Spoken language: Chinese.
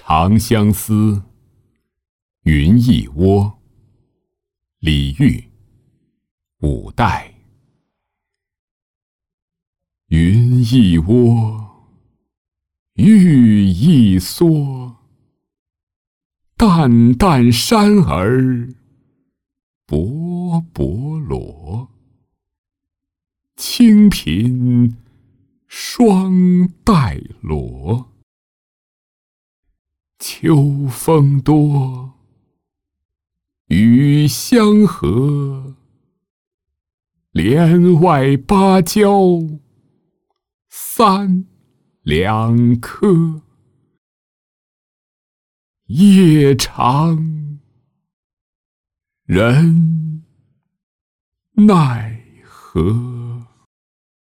长相思，云一窝。李煜，五代。云一窝，玉一蓑。淡淡山儿薄薄罗，清频双带螺。秋风多，雨相和。帘外芭蕉三两颗。夜长人奈何。